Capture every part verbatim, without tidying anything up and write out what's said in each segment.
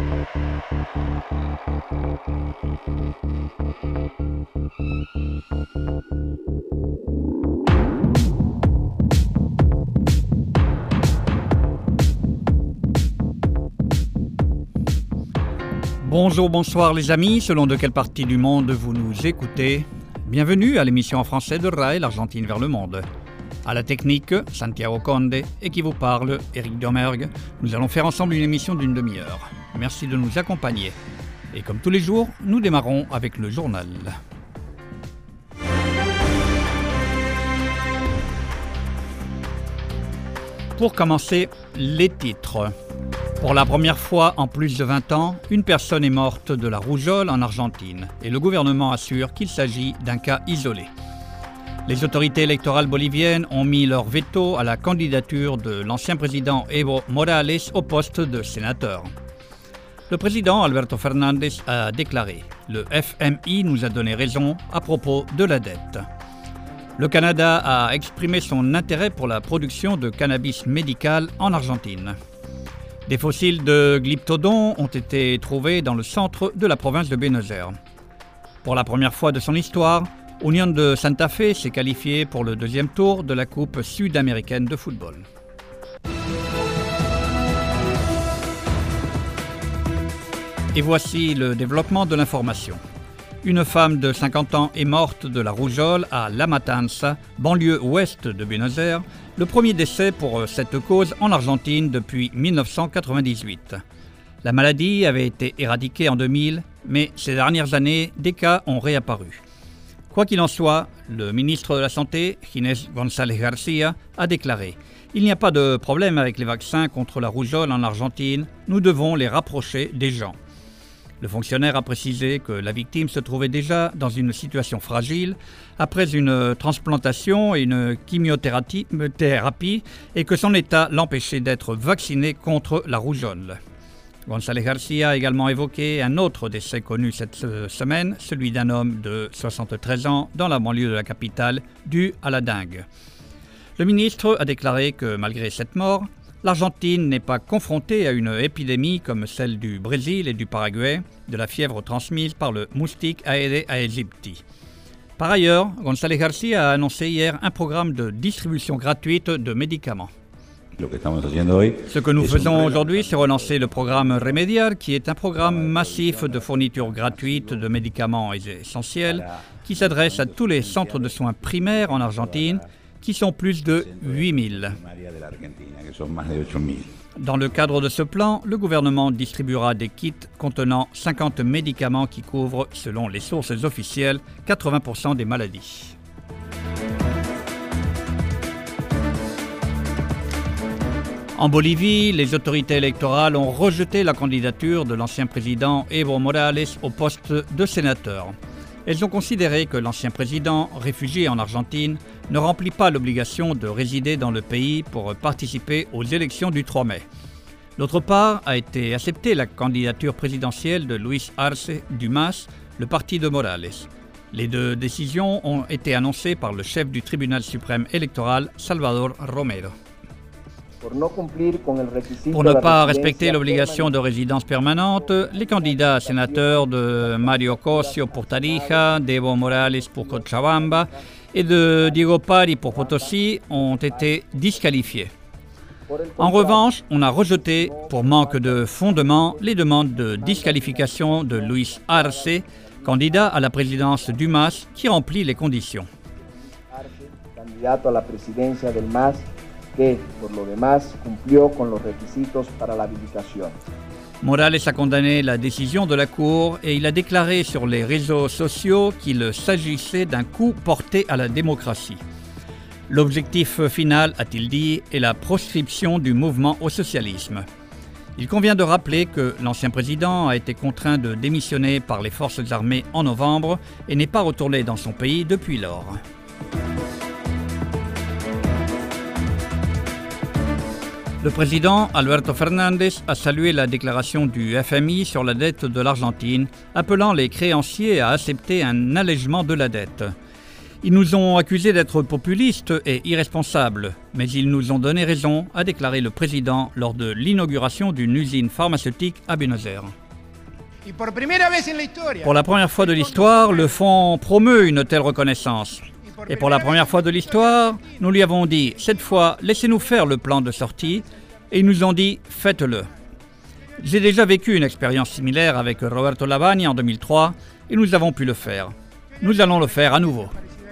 Bonjour, bonsoir les amis, selon de quelle partie du monde vous nous écoutez. Bienvenue à l'émission en français de R A I, l'Argentine vers le monde. À la technique, Santiago Conde, et qui vous parle, Éric Domergue. Nous allons faire ensemble une émission d'une demi-heure. Merci de nous accompagner. Et comme tous les jours, nous démarrons avec le journal. Pour commencer, les titres. Pour la première fois en plus de vingt ans, une personne est morte de la rougeole en Argentine et le gouvernement assure qu'il s'agit d'un cas isolé. Les autorités électorales boliviennes ont mis leur veto à la candidature de l'ancien président Evo Morales au poste de sénateur. Le président Alberto Fernández a déclaré « Le F M I nous a donné raison à propos de la dette ». Le Canada a exprimé son intérêt pour la production de cannabis médical en Argentine. Des fossiles de glyptodon ont été trouvés dans le centre de la province de Buenos Aires. Pour la première fois de son histoire, Unión de Santa Fe s'est qualifiée pour le deuxième tour de la Coupe sud-américaine de football. Et voici le développement de l'information. Une femme de cinquante ans est morte de la rougeole à La Matanza, banlieue ouest de Buenos Aires, le premier décès pour cette cause en Argentine depuis mille neuf cent quatre-vingt-dix-huit. La maladie avait été éradiquée en deux mille, mais ces dernières années, des cas ont réapparu. Quoi qu'il en soit, le ministre de la Santé, Ginés González García, a déclaré « Il n'y a pas de problème avec les vaccins contre la rougeole en Argentine, nous devons les rapprocher des gens ». Le fonctionnaire a précisé que la victime se trouvait déjà dans une situation fragile après une transplantation et une chimiothérapie thérapie, et que son état l'empêchait d'être vacciné contre la rougeole. González García a également évoqué un autre décès connu cette semaine, celui d'un homme de soixante-treize ans dans la banlieue de la capitale dû à la dengue. Le ministre a déclaré que malgré cette mort, l'Argentine n'est pas confrontée à une épidémie comme celle du Brésil et du Paraguay, de la fièvre transmise par le moustique Aedes aegypti. Par ailleurs, González García a annoncé hier un programme de distribution gratuite de médicaments. Ce que nous faisons aujourd'hui, c'est relancer le programme Remediar, qui est un programme massif de fourniture gratuite de médicaments essentiels qui s'adresse à tous les centres de soins primaires en Argentine, qui sont plus de huit mille. Dans le cadre de ce plan, le gouvernement distribuera des kits contenant cinquante médicaments qui couvrent, selon les sources officielles, quatre-vingts pour cent des maladies. En Bolivie, les autorités électorales ont rejeté la candidature de l'ancien président Evo Morales au poste de sénateur. Elles ont considéré que l'ancien président, réfugié en Argentine, ne remplit pas l'obligation de résider dans le pays pour participer aux élections du trois mai. D'autre part, a été acceptée la candidature présidentielle de Luis Arce du M A S, le parti de Morales. Les deux décisions ont été annoncées par le chef du tribunal suprême électoral, Salvador Romero. Pour ne pas respecter l'obligation de résidence permanente, les candidats sénateurs de Mario Cosio pour Tarija, d'Evo Morales pour Cochabamba et de Diego Pari pour Potosí ont été disqualifiés. En revanche, on a rejeté, pour manque de fondement, les demandes de disqualification de Luis Arce, candidat à la présidence du M A S, qui remplit les conditions. que, por lo demás, cumplió con los requisitos para la habilitación. Morales a condamné la décision de la Cour et il a déclaré sur les réseaux sociaux qu'il s'agissait d'un coup porté à la démocratie. L'objectif final, a-t-il dit, est la proscription du mouvement au socialisme. Il convient de rappeler que l'ancien président a été contraint de démissionner par les forces armées en novembre et n'est pas retourné dans son pays depuis lors. Le président Alberto Fernández a salué la déclaration du F M I sur la dette de l'Argentine, appelant les créanciers à accepter un allègement de la dette. Ils nous ont accusés d'être populistes et irresponsables, mais ils nous ont donné raison, a déclaré le président lors de l'inauguration d'une usine pharmaceutique à Buenos Aires. Pour la première fois de l'histoire, le fonds promeut une telle reconnaissance. Et pour la première fois de l'histoire, nous lui avons dit, cette fois, laissez-nous faire le plan de sortie, et ils nous ont dit, faites-le. J'ai déjà vécu une expérience similaire avec Roberto Lavagna en deux mille trois, et nous avons pu le faire. Nous allons le faire à nouveau.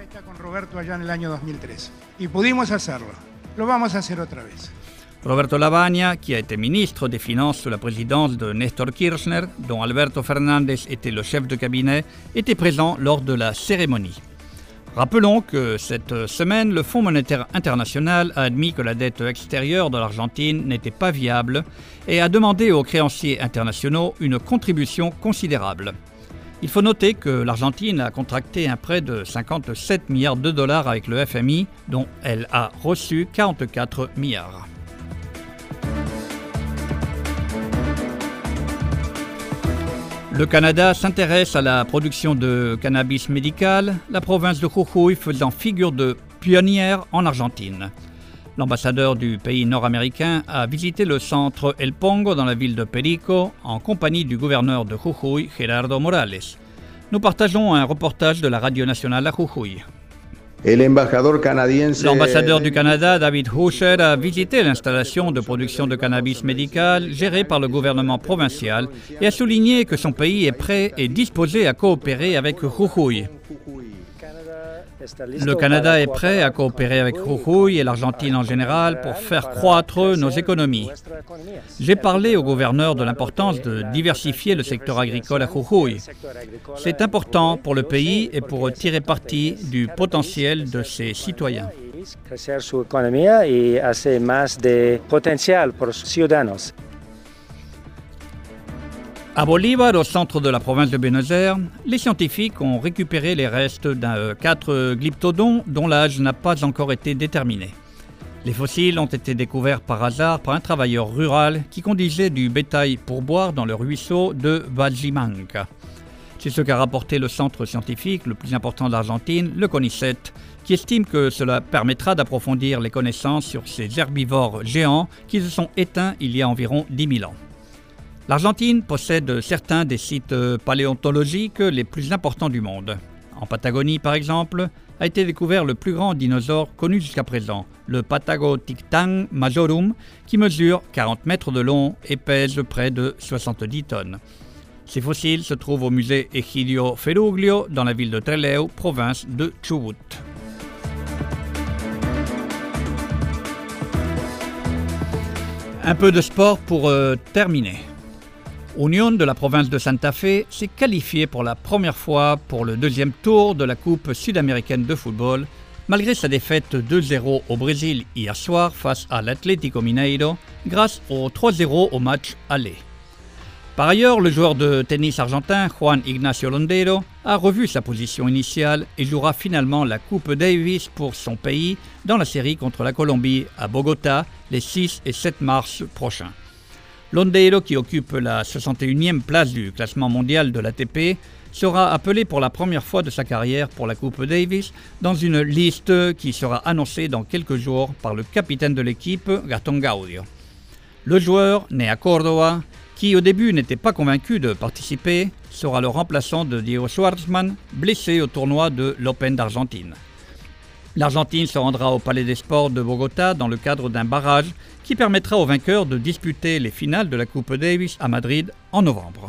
Roberto Lavagna, qui a été ministre des Finances sous la présidence de Néstor Kirchner, dont Alberto Fernández était le chef de cabinet, était présent lors de la cérémonie. Rappelons que cette semaine, le Fonds monétaire international a admis que la dette extérieure de l'Argentine n'était pas viable et a demandé aux créanciers internationaux une contribution considérable. Il faut noter que l'Argentine a contracté un prêt de cinquante-sept milliards de dollars avec le F M I, dont elle a reçu quarante-quatre milliards. Le Canada s'intéresse à la production de cannabis médical, la province de Jujuy faisant figure de pionnière en Argentine. L'ambassadeur du pays nord-américain a visité le centre El Pongo dans la ville de Perico en compagnie du gouverneur de Jujuy, Gerardo Morales. Nous partageons un reportage de la radio nationale à Jujuy. L'ambassadeur du Canada, David Houscher, a visité l'installation de production de cannabis médical gérée par le gouvernement provincial et a souligné que son pays est prêt et disposé à coopérer avec Jujuy. Le Canada est prêt à coopérer avec Jujuy et l'Argentine en général pour faire croître nos économies. J'ai parlé au gouverneur de l'importance de diversifier le secteur agricole à Jujuy. C'est important pour le pays et pour tirer parti du potentiel de ses citoyens. À Bolívar, au centre de la province de Buenos Aires, les scientifiques ont récupéré les restes d'un quatre glyptodons dont l'âge n'a pas encore été déterminé. Les fossiles ont été découverts par hasard par un travailleur rural qui conduisait du bétail pour boire dans le ruisseau de Vallimanca. C'est ce qu'a rapporté le centre scientifique le plus important d'Argentine, le CONICET, qui estime que cela permettra d'approfondir les connaissances sur ces herbivores géants qui se sont éteints il y a environ dix mille ans. L'Argentine possède certains des sites paléontologiques les plus importants du monde. En Patagonie, par exemple, a été découvert le plus grand dinosaure connu jusqu'à présent, le Patagotictan majorum, qui mesure quarante mètres de long et pèse près de soixante-dix tonnes. Ces fossiles se trouvent au musée Egidio Feruglio dans la ville de Trelew, province de Chubut. Un peu de sport pour euh, terminer. Unión de la province de Santa Fe s'est qualifiée pour la première fois pour le deuxième tour de la Coupe sud-américaine de football, malgré sa défaite deux zéro au Brésil hier soir face à l'Atlético Mineiro, grâce au trois zéro au match aller. Par ailleurs, le joueur de tennis argentin Juan Ignacio Londero a revu sa position initiale et jouera finalement la Coupe Davis pour son pays dans la série contre la Colombie à Bogota les six et sept mars prochains. Londero, qui occupe la soixante et unième place du classement mondial de l'A T P, sera appelé pour la première fois de sa carrière pour la Coupe Davis dans une liste qui sera annoncée dans quelques jours par le capitaine de l'équipe, Gastón Gaudio. Le joueur, né à Córdoba, qui au début n'était pas convaincu de participer, sera le remplaçant de Diego Schwartzman, blessé au tournoi de l'Open d'Argentine. L'Argentine se rendra au Palais des Sports de Bogota dans le cadre d'un barrage qui permettra aux vainqueurs de disputer les finales de la Coupe Davis à Madrid en novembre.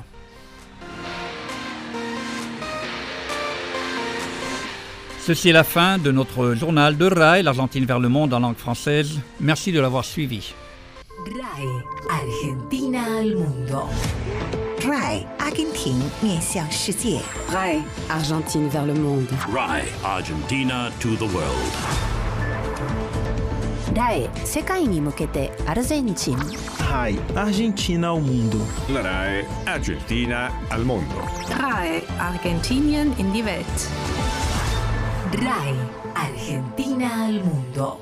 Ceci est la fin de notre journal de R A E, l'Argentine vers le monde en langue française. Merci de l'avoir suivi. R A E, Argentina al mundo. R A E, Argentine 面向世界。 R A E, Argentine vers le monde. R A E, Argentina to the world. R A E, 世界に向けてアルゼンチン。 R A E, Argentina ao mundo. La R A E, Argentina al mundo. R A E, Argentinien in die Welt. R A E, Argentina al mundo.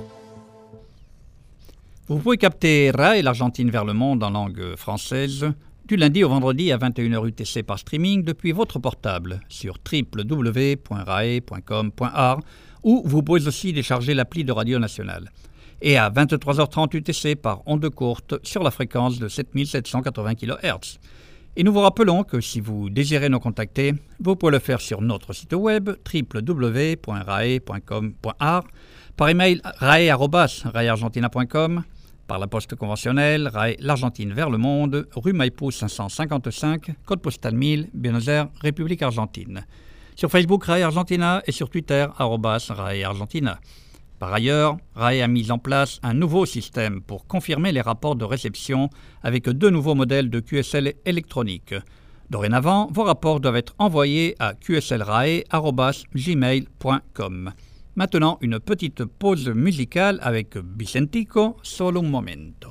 Vous pouvez capter R A E, l'Argentine vers le monde en langue française, du lundi au vendredi à vingt et une heures U T C par streaming depuis votre portable sur w w w point r a e point com point a r ou vous pouvez aussi décharger l'appli de Radio Nationale. Et à vingt-trois heures trente U T C par onde courte sur la fréquence de sept mille sept cent quatre-vingts kilohertz. Et nous vous rappelons que si vous désirez nous contacter, vous pouvez le faire sur notre site web w w w point rae point com point a r, par email rae arobase rae argentina point com, par la poste conventionnelle, Rae, l'Argentine vers le monde, rue Maipú cinq cent cinquante-cinq, code postal mille, Buenos Aires, République argentine. Sur Facebook, Rae Argentina et sur Twitter, arobase Rae Argentina. Par ailleurs, Rae a mis en place un nouveau système pour confirmer les rapports de réception avec deux nouveaux modèles de Q S L électroniques. Dorénavant, vos rapports doivent être envoyés à q s l rae arobase gmail point com. Maintenant, une petite pause musicale avec Vicentico, Solo un momento.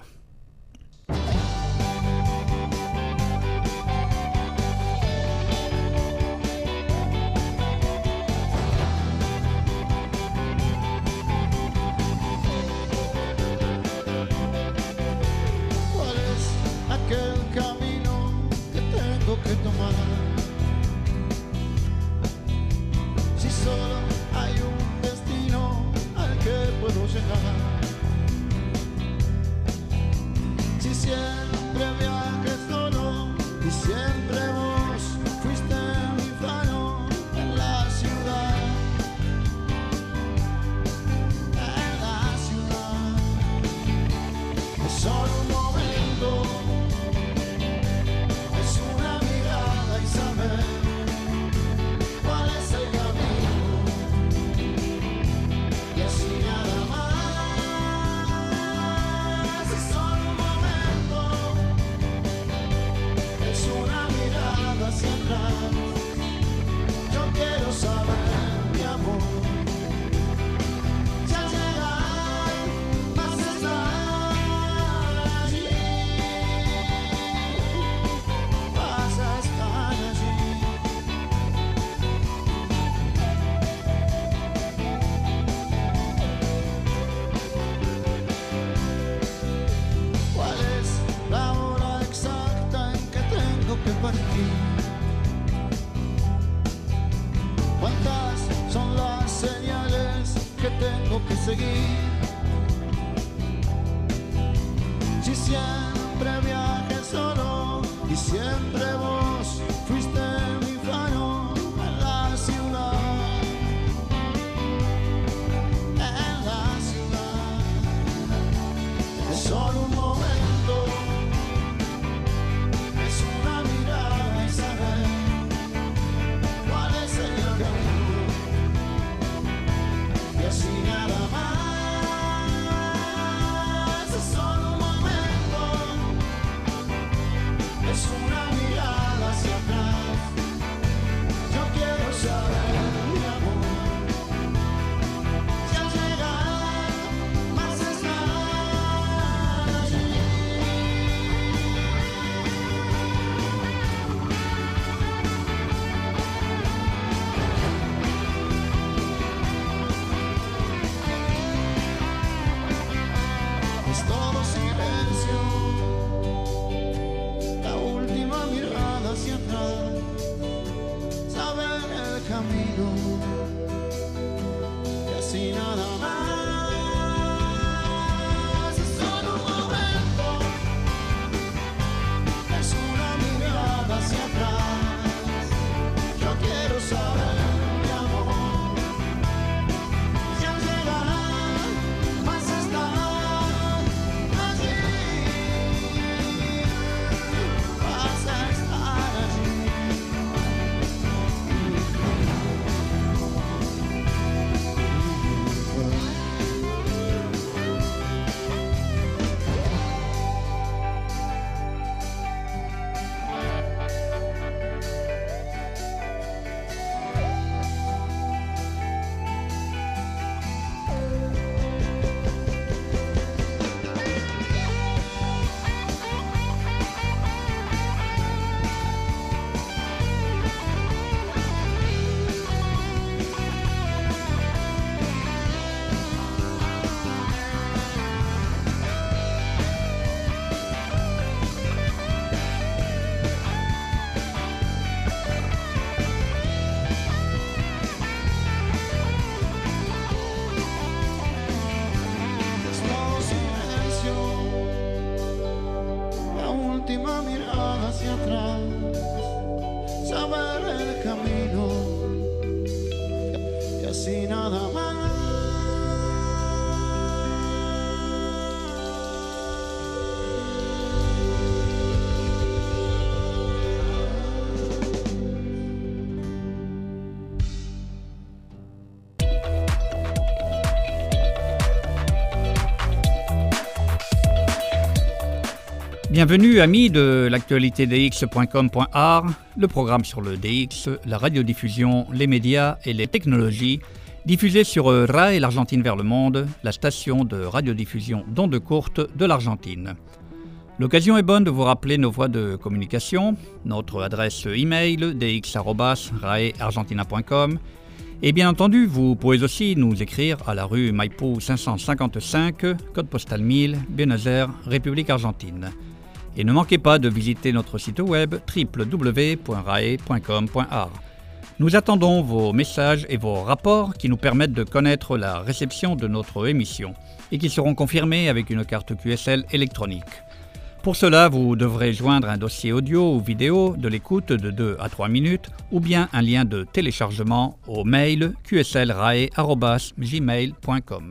¿Cuál es aquel camino que tengo que tomar? Si solo hay un que puedo llegar. Si siempre viajes solo y siempre vos fuiste mi faro en la ciudad, en la ciudad. Es solo un momento, es una mirada y saber cuál es el camino. Yo quiero saber, mi amor, si al llegar vas a estar allí, vas a estar allí. ¿Cuál es la hora exacta en que tengo que partir? ¿Cuántas son las señales que tengo que seguir? Si siempre viajes solo y siempre vos fuiste mi faro en la ciudad, en la ciudad. Es solo un momento, es una mirada y saber cuál es el camino, y así nada más. Es solo un momento, es una Bienvenue amis de l'actualité d x point com point a r, le programme sur le D X, la radiodiffusion, les médias et les technologies, diffusé sur R A E l'Argentine vers le monde, la station de radiodiffusion d'ondes courtes de l'Argentine. L'occasion est bonne de vous rappeler nos voies de communication, notre adresse e-mail d x arobase rae argentina point com et bien entendu, vous pouvez aussi nous écrire à la rue Maipú cinq cent cinquante-cinq, code postal mille, Buenos Aires, République argentine. Et ne manquez pas de visiter notre site web w w w point rae point com point a r. Nous attendons vos messages et vos rapports qui nous permettent de connaître la réception de notre émission et qui seront confirmés avec une carte Q S L électronique. Pour cela, vous devrez joindre un dossier audio ou vidéo de l'écoute de deux à trois minutes ou bien un lien de téléchargement au mail q s l rae arobase gmail point com.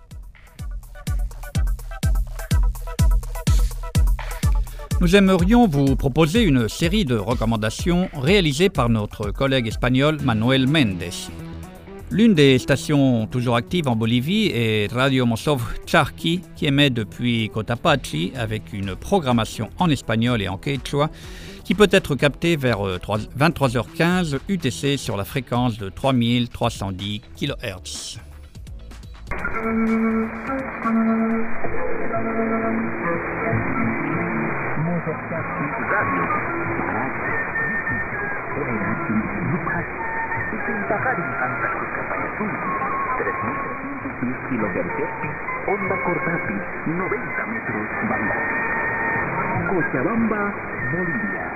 Nous aimerions vous proposer une série de recommandations réalisées par notre collègue espagnol Manuel Méndez. L'une des stations toujours actives en Bolivie est Radio Mosov Charqui, qui émet depuis Cotapaxi avec une programmation en espagnol et en quechua qui peut être captée vers vingt-trois heures quinze U T C sur la fréquence de trois mille trois cent dix kilohertz. Onda portátil, noventa metros, banda. Cochabamba, Bolivia.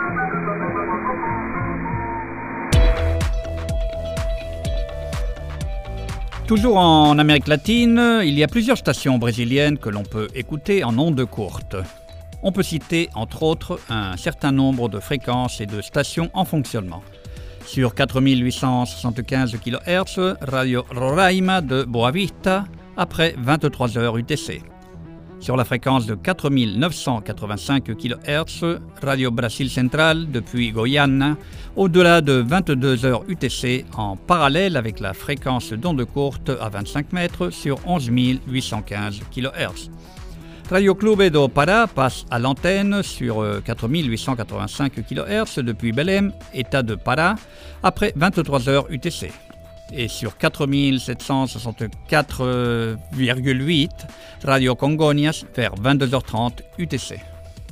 Toujours en Amérique latine, il y a plusieurs stations brésiliennes que l'on peut écouter en ondes courtes. On peut citer entre autres un certain nombre de fréquences et de stations en fonctionnement. Sur quatre mille huit cent soixante-quinze kilohertz, Radio Roraima de Boavista, après vingt-trois heures U T C. Sur la fréquence de quatre mille neuf cent quatre-vingt-cinq kilohertz, Radio Brasil Central depuis Goiânia, au-delà de vingt-deux heures U T C, en parallèle avec la fréquence d'ondes courtes à vingt-cinq mètres sur onze mille huit cent quinze kilohertz. Radio Clube do Pará passe à l'antenne sur quatre mille huit cent quatre-vingt-cinq kilohertz depuis Belém, État de Pará, après vingt-trois heures U T C. Et sur quatre mille sept cent soixante-quatre virgule huit, Radio Congonhas vers vingt-deux heures trente U T C.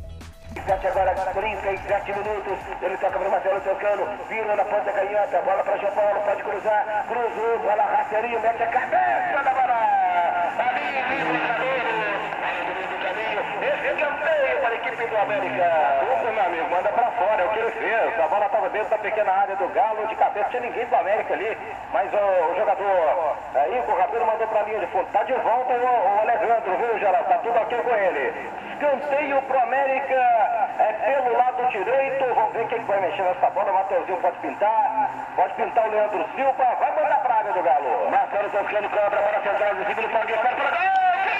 Do América. Opa, meu amigo, manda pra fora, é o que ele fez. A bola estava dentro da pequena área do Galo, de cabeça, tinha ninguém do América ali, mas o, o jogador aí, o Rabelo mandou pra linha de fundo. Tá de volta o, o Alejandro, viu, Geraldo? Tá tudo ok com ele. Escanteio pro América, é pelo lado direito. Vamos ver quem vai mexer nessa bola. O Mateuzinho pode pintar, pode pintar o Leandro Silva, vai mandar pra área do Galo. Marcelo tocando, cobra, bola central, do segundo pode estar para gol!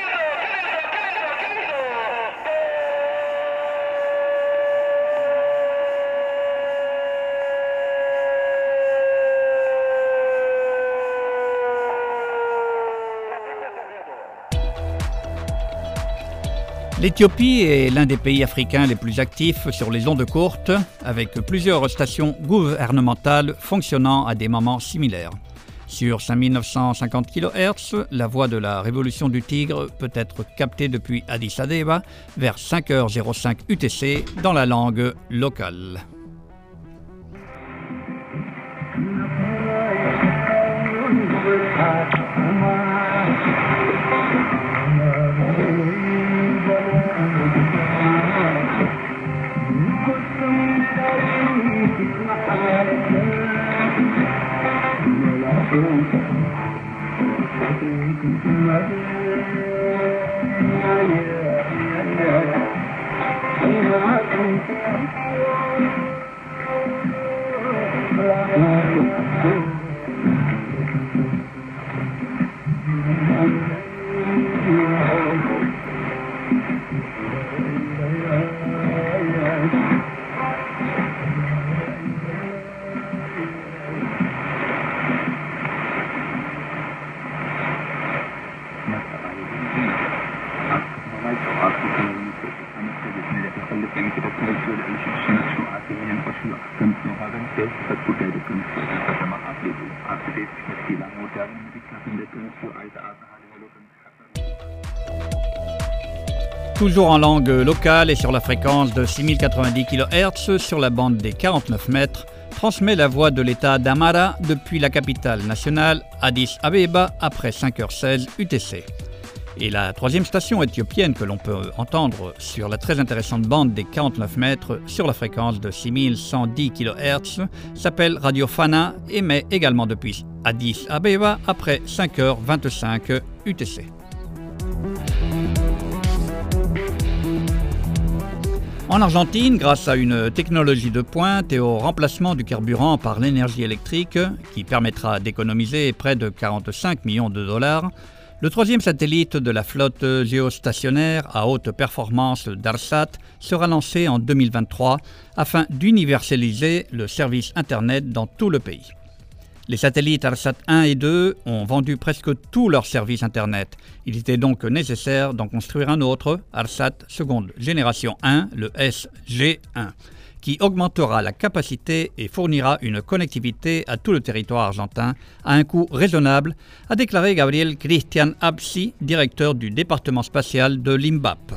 L'Éthiopie est l'un des pays africains les plus actifs sur les ondes courtes, avec plusieurs stations gouvernementales fonctionnant à des moments similaires. Sur cinq mille neuf cent cinquante kilohertz, la voix de la Révolution du Tigre peut être captée depuis Addis Abeba vers cinq heures cinq U T C dans la langue locale. Toujours en langue locale et sur la fréquence de six mille quatre-vingt-dix kilohertz sur la bande des quarante-neuf mètres, transmet la voix de l'État d'Amara depuis la capitale nationale, Addis Abeba, après cinq heures seize U T C. Et la troisième station éthiopienne que l'on peut entendre sur la très intéressante bande des quarante-neuf mètres sur la fréquence de six mille cent dix kilohertz s'appelle Radio Fana et émet également depuis Addis Abeba après cinq heures vingt-cinq U T C. En Argentine, grâce à une technologie de pointe et au remplacement du carburant par l'énergie électrique, qui permettra d'économiser près de quarante-cinq millions de dollars, le troisième satellite de la flotte géostationnaire à haute performance d'Arsat sera lancé en deux mille vingt-trois afin d'universaliser le service Internet dans tout le pays. Les satellites Arsat un et deux ont vendu presque tous leurs services Internet. Il était donc nécessaire d'en construire un autre, Arsat seconde génération un, le S G un, qui augmentera la capacité et fournira une connectivité à tout le territoire argentin à un coût raisonnable, a déclaré Gabriel Cristian Absi, directeur du département spatial de l'INBAP.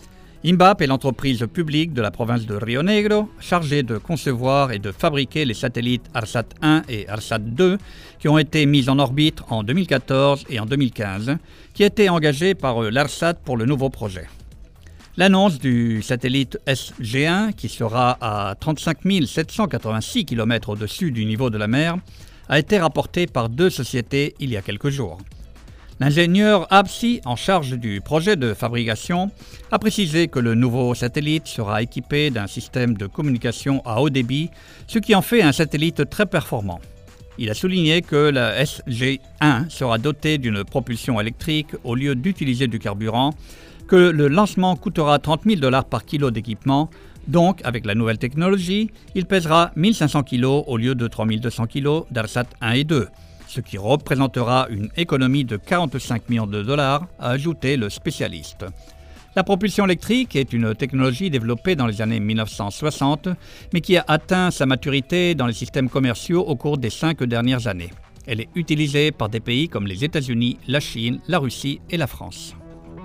INBAP est l'entreprise publique de la province de Rio Negro, chargée de concevoir et de fabriquer les satellites Arsat un et Arsat deux qui ont été mis en orbite en deux mille quatorze et en deux mille quinze, qui étaient engagés par l'Arsat pour le nouveau projet. L'annonce du satellite S G un, qui sera à trente-cinq mille sept cent quatre-vingt-six kilomètres au-dessus du niveau de la mer, a été rapportée par deux sociétés il y a quelques jours. L'ingénieur Absi, en charge du projet de fabrication, a précisé que le nouveau satellite sera équipé d'un système de communication à haut débit, ce qui en fait un satellite très performant. Il a souligné que la S G un sera dotée d'une propulsion électrique au lieu d'utiliser du carburant, que le lancement coûtera trente mille dollars par kilo d'équipement, donc avec la nouvelle technologie, il pèsera mille cinq cents kilos au lieu de trois mille deux cents kilos d'Arsat un et deux. Ce qui représentera une économie de quarante-cinq millions de dollars, a ajouté le spécialiste. La propulsion électrique est une technologie développée dans les années mille neuf cent soixante, mais qui a atteint sa maturité dans les systèmes commerciaux au cours des cinq dernières années. Elle est utilisée par des pays comme les États-Unis, la Chine, la Russie et la France.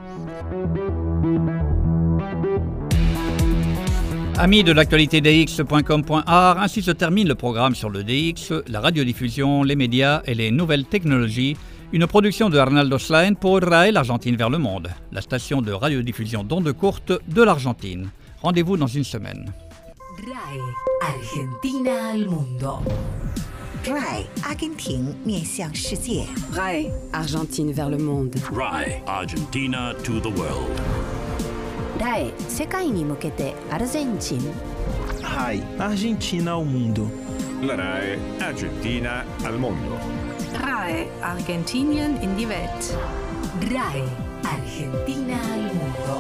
Amis de l'actualité D X point com point A R, ainsi se termine le programme sur le D X, la radiodiffusion, les médias et les nouvelles technologies, une production de Arnaldo Schlein pour R A E, l'Argentine vers le monde, la station de radiodiffusion d'ondes courtes de l'Argentine. Rendez-vous dans une semaine. R A E, Argentina al mundo. R A E, Argentine 面向世界。 R A E, Argentine vers le monde. R A E, Argentina to the world. R A E 世界に向けてアルゼンチン R A E Argentina ao mundo. La R A E Argentina al mondo. R A E Argentinien in die Welt. R A E, Argentina al mundo.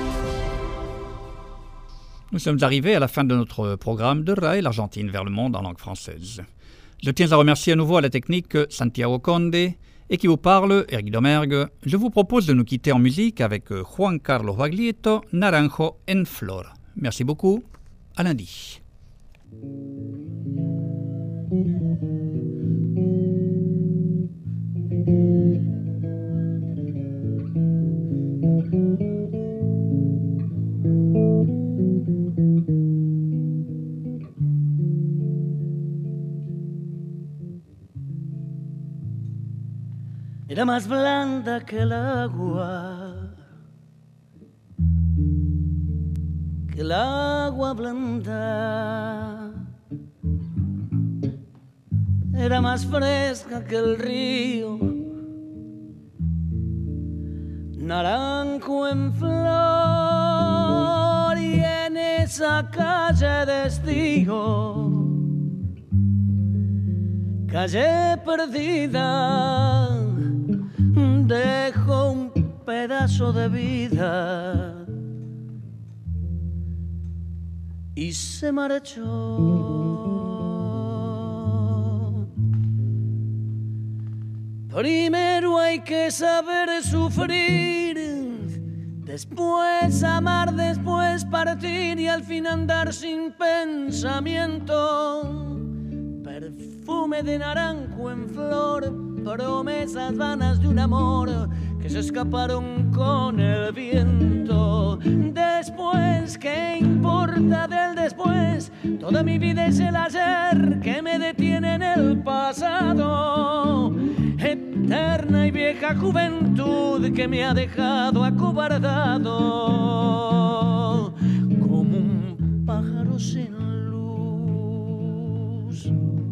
Nous sommes arrivés à la fin de notre programme de R A E, l'Argentine vers le monde en langue française. Je tiens à remercier à nouveau à la technique Santiago Conde et qui vous parle, Eric Domergue. Je vous propose de nous quitter en musique avec Juan Carlos Baglietto, Naranjo en Flor. Merci beaucoup, à lundi. Era más blanda que el agua, que el agua blanda. Era más fresca que el río, naranjo en flor. Y en esa calle de estío, calle perdida, dejó un pedazo de vida y se marchó. Primero hay que saber sufrir, Después amar, después partir y al fin andar sin pensamiento. Perfume de naranjo en flor, promesas vanas de un amor que se escaparon con el viento. Después, ¿qué importa del después? Toda mi vida es el ayer que me detiene en el pasado. Eterna y vieja juventud que me ha dejado acobardado como un pájaro sin luz.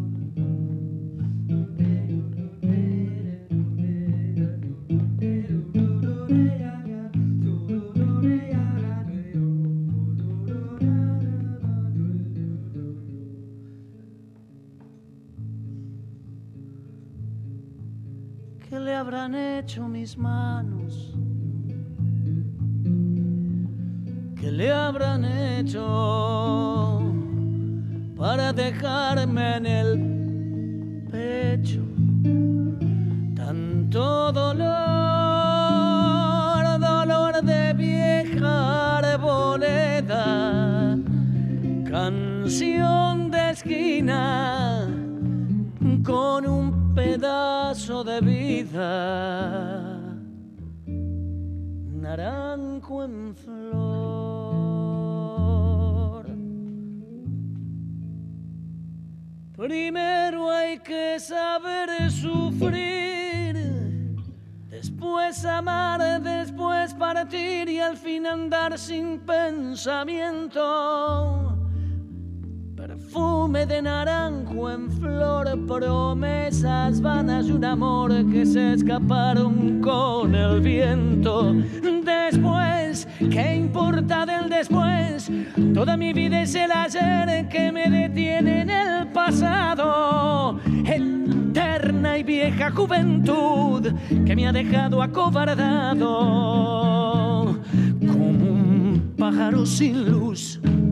¿Qué le habrán hecho mis manos? ¿Qué le habrán hecho para dejarme en el pecho tanto dolor, dolor de vieja arboleda, canción de esquina con un pedazo de vida, naranjo en flor. Primero hay que saber sufrir, después amar, después partir y al fin andar sin pensamiento. Perfume de naranjo en flor, promesas vanas de un amor que se escaparon con el viento. Después, ¿qué importa del después? Toda mi vida es el ayer que me detiene en el pasado. Eterna y vieja juventud que me ha dejado acobardado como un pájaro sin luz.